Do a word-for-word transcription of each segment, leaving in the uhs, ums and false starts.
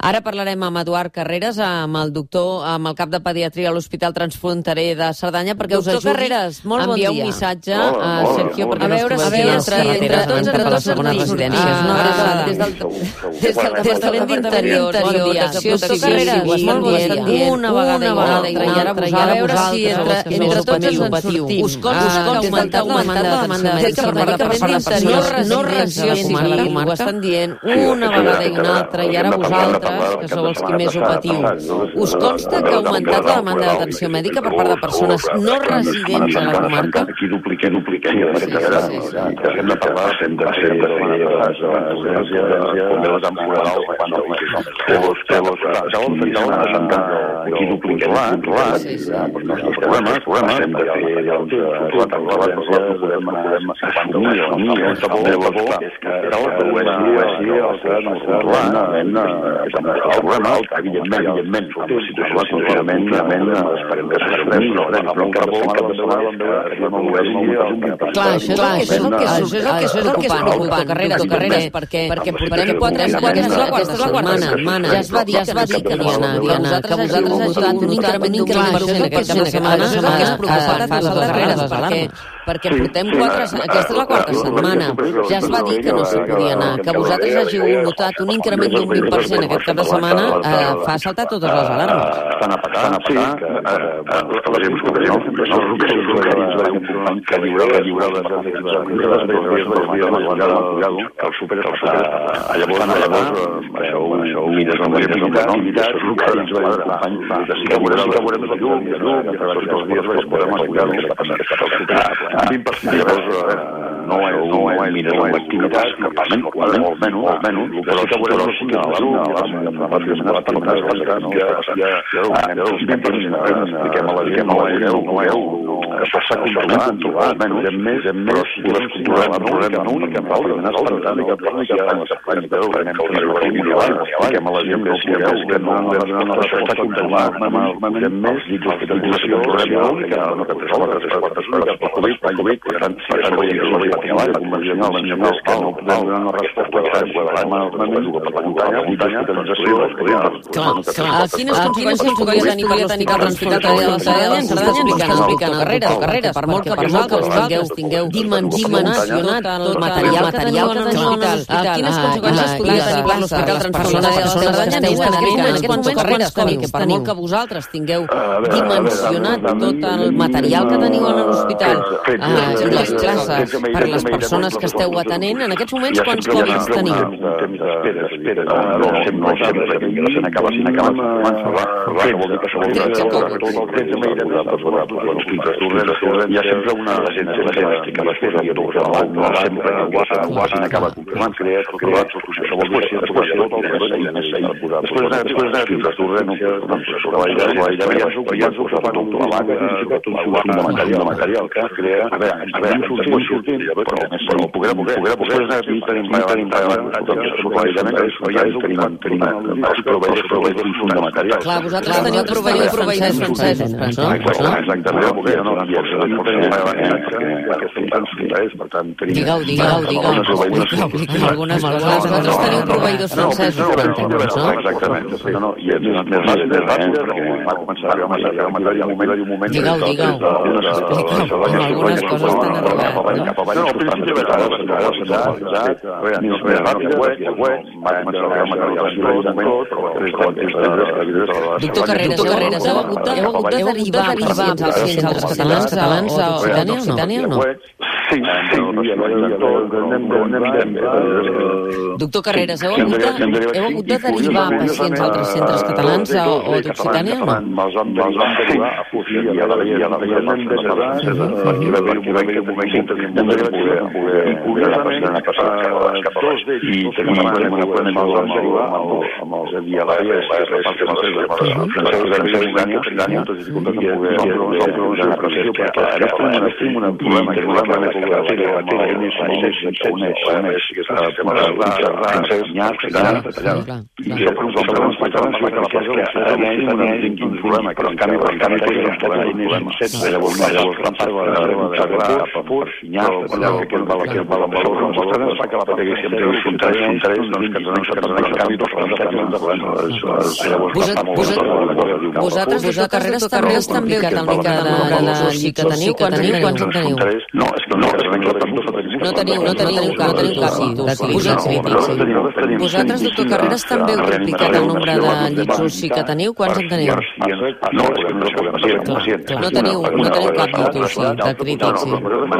Ara parlarem amb Eduard Carreras, amb el doctor, amb el cap de pediatria a l'Hospital Transfronterer de Cerdanya, perquè us ajudi Carreras, molt bon dia. Un missatge a Sergio, perquè a veure si entre, entre tots entre les segones residències. Una abraçada des del Departament d'Interior. Bon dia. Doctor Carreras, molt bon dia. Una vegada i ara a veure si entre tots ens en sortim. Us consta que ha augmentat la demanda d'atenció mèdica per les persones no residents, ho estan dient una vegada i una altra, i ara vosaltres, que sou els qui més ho patiu. Us consta que ha augmentat la demanda d'atenció mèdica per part de persones no residents a la comarca? Aquí dupliquem, dupliquem. Hem de parlar, hem de fer les urgències, com les ambulancials, quan no aquí dupliquem, controlat, els nostres problemes, problemes, hem de fer les urgències, podem assumir, assumir, és que el problema, evidentment, evidentment, amb la situació de funcionament, esperem que s'assumeix, però cada volta clar, això és el que és preocupant, doctor Carreras, perquè portem quatre setmanes, aquesta és la quarta setmana, ja es va dir que no hi anaria, que vosaltres hagi notat un increment per cent aquesta setmana, això és el que és preocupant, doctor Carreras, perquè portem quatre, aquesta és la quarta setmana, ja es va dir que no s'hi podia anar, que vosaltres hàgiu notat un increment d'un vint per cent aquest cap de setmana, fa saltar totes les alarmes. Estan a pagar, estan a pagar, la gent que no, que no, que lliurar les lliurades de que el super llavors, això ho mires amb la activitat, això és el que ens va dir el company, sí que veurem la llum, que tots els dies podem aspirar el que passa al super. vint per cent, llavors, no és mires amb l'activitat, que passen molt menys, molt menys, però sí que veurem el signe de l'alarma, expliquem a la gent, no veieu, això s'ha controlat, menys, més, més, però si controlem una única pausa, una espantada, que plana, que plana, que plana, que plana, que plana, expliquem a la gent que no, això està controlat, més, i que l'hospitalització és única, no que tres hores, tres quartes hores, per Covid, per Covid, per tant, per tant, veiem que és la convencional, convencional, que no podem donar una resposta que s'ha de per la muntanya, l'hospitalització, clar, quines conseqüències podria tenir per l'Hospital Transfronterer de Cerdanya? Ens està explicant el Carreras, per molt que vosaltres tingueu dimensionat el material que teniu a l'hospital. Quines conseqüències podria tenir per l'Hospital Transfronterer de Cerdanya? Ens està explicant el Carreras, que per molt que vosaltres tingueu dimensionat tot el material que teniu a l'hospital i les places per les persones que esteu atenent, en aquests moments quants Covids teniu? Espera, espera, no sempre, que no se n'acaba, se n'acaba, vol dir que això vol dir que tretze hi ha sempre una agència que les coses no sempre se n'acaba confirmant, creat, creat, això vol dir que després després de material que crea, a veure, ens vam sortir, però poder, poder, poder, tenim proveïdors d'un fons de material. Clar, vosaltres teniu proveïdors francesos, no? Exactament, per tant, tenim... Digueu, digueu, digueu. Algunes coses. Vosaltres teniu proveïdors francesos, no? Exactament. I és més ràpid, perquè va començar a arribar un moment... Digueu, digueu. Algunes coses estan arribant. No, al principi de vegades, més ràpid, va començar a arribar Doctor Carreras, heu hagut de derivar pacients als centres catalans, catalans a Occitània o no? Sí, sí. Doctor Carreras, heu hagut de derivar pacients a altres centres catalans o d'Occitània o no? Els vam derivar a Puig i a la Vella, perquè va haver un moment que vam poder passar cap a baix. I tenim una plena derivar amb els de la Vella, francesos, tot i dificultats en poder... Ara tenim un problema, que és Vosaltres, vosaltres, carreres, carreres també que tal mica de xic que teniu, quan teniu, quants en teniu? No, és que no, no teniu, no teniu cap, no teniu cap, sí. Vosaltres, doctor Carreras, també heu duplicat el nombre de llits U C I que teniu, quants en teniu? No, és que no és pacient. No teniu, no teniu cap llit U C I de crític, sí.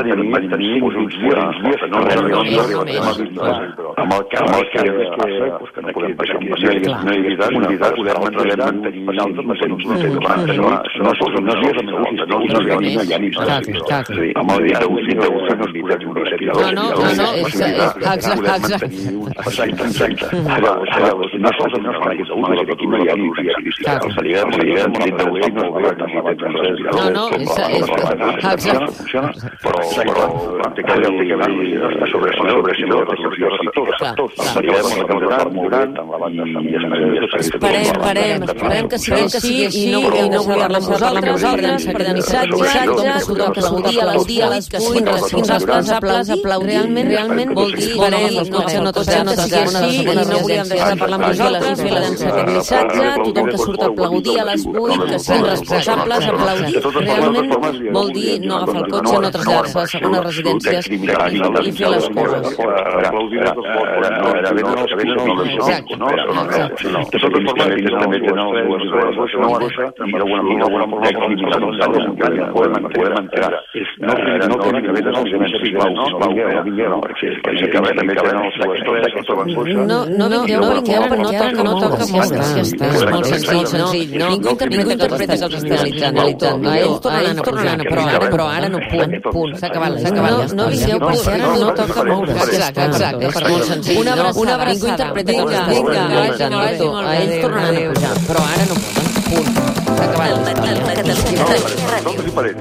Amb el cas que no podem passar un pacient, no hi ha unitat, poder mantenir altres no és una dies de meu, no hi ha ni amb el dia d'U C I no és veritat un no, no, no, exacte, exacte. No sols amb els països d'U C I, aquí no hi ha ni U C I. El salidem, el salidem, el dit d'U C I no es va no, no, exacte. Però té que haver sobre Esperem, esperem, esperem que sigui així i no volem deixar-la nosaltres, que de missatge, que aplaudir a les dies, que siguin responsables, aplaudir, realment, realment vol dir, esperem, no tot que sigui així i no volem deixar de parlar amb nosaltres, fer aquest missatge, tothom que surt a aplaudir a les vuit, que siguin responsables, aplaudir, realment vol dir no agafar el cotxe, no traslladar-se a segones residències i fer les coses. Exacte. De totes formes, ells també tenen dues coses, no d'alguna forma podem entrar. No que m'acabé de ser sisplau, sisplau, perquè que també tenen les dues coses. No, no vingueu, vingueu, perquè ara no toca molt. És molt senzill, no? Ningú interpreta que els estàs analitzant. Ells tornaran a pujar, però ara no, punt, punt, s'ha acabat, s'ha acabat. No vingueu, perquè ara no toca moure. Exacte, exacte, és molt senzill. Una abraçada, ningú interpreta que els estàs analitzant. Ells tornaran a pujar, però ara no poden, punt, s'ha acabat. Nosaltres hi parem.